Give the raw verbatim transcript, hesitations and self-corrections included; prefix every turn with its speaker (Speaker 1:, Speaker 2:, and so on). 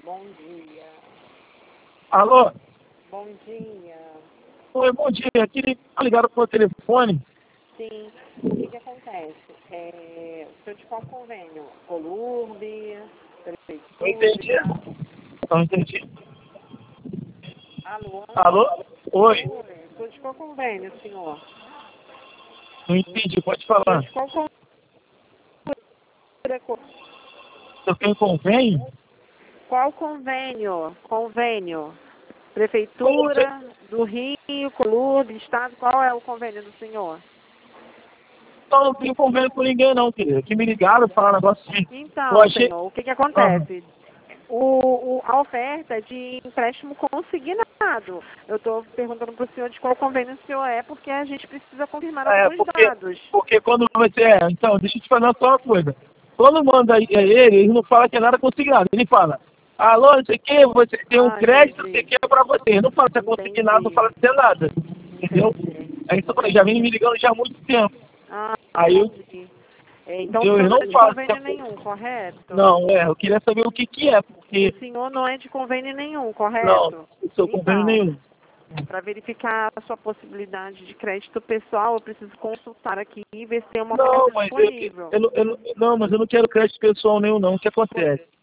Speaker 1: Bom dia.
Speaker 2: Alô?
Speaker 1: Bom dia.
Speaker 2: Oi, bom dia. Aqui ligaram pro meu telefone.
Speaker 1: Sim. O que que acontece? É, o senhor de qual convênio? Colurbe, Prefeitura...
Speaker 2: Não entendi. Não entendi.
Speaker 1: Alô?
Speaker 2: Alô? Oi.
Speaker 1: Oi. O senhor de qual convênio, senhor?
Speaker 2: Não entendi, pode
Speaker 1: O senhor
Speaker 2: falar.
Speaker 1: de qual convênio?
Speaker 2: Eu tenho convênio?
Speaker 1: Qual convênio? Convênio. Prefeitura do Rio, Colurbe, Estado, qual é o convênio do senhor?
Speaker 2: Então, não tenho convênio com ninguém não, querido. Aqui me ligaram, falaram um negócio assim. Eu
Speaker 1: Então,
Speaker 2: achei...
Speaker 1: senhor, o que que acontece? O, o, a oferta é de empréstimo consignado. Eu estou perguntando para o senhor de qual convênio o senhor é, porque a gente precisa confirmar
Speaker 2: É,
Speaker 1: alguns
Speaker 2: porque,
Speaker 1: dados.
Speaker 2: porque quando você... É, então, deixa eu te falar só uma coisa. Quando manda ele, ele não fala que é nada consignado. Ele fala, alô, não sei o que, você tem um
Speaker 1: Ah,
Speaker 2: crédito, não sei o
Speaker 1: entendi.
Speaker 2: que, é pra você. Ele não fala se é consignado, não
Speaker 1: Entendi.
Speaker 2: fala se é nada. Entendeu?
Speaker 1: Entendi.
Speaker 2: É isso que eu falei, já vem
Speaker 1: Entendi.
Speaker 2: me ligando já há muito tempo.
Speaker 1: Ah,
Speaker 2: Aí eu,
Speaker 1: entendi. É, então o
Speaker 2: eu,
Speaker 1: senhor
Speaker 2: eu
Speaker 1: não
Speaker 2: não
Speaker 1: é de
Speaker 2: falo se é...
Speaker 1: convênio nenhum, correto?
Speaker 2: Não, é, eu queria saber o que que é,
Speaker 1: O
Speaker 2: porque...
Speaker 1: senhor não é de convênio nenhum,
Speaker 2: Não,
Speaker 1: correto?
Speaker 2: não sou convênio
Speaker 1: Então,
Speaker 2: nenhum.
Speaker 1: para verificar a sua possibilidade de crédito pessoal, eu preciso consultar aqui e ver se tem uma
Speaker 2: Não,
Speaker 1: oferta
Speaker 2: mas eu,
Speaker 1: disponível.
Speaker 2: eu, não- eu, não- não, mas eu não quero crédito pessoal nenhum não. O que acontece?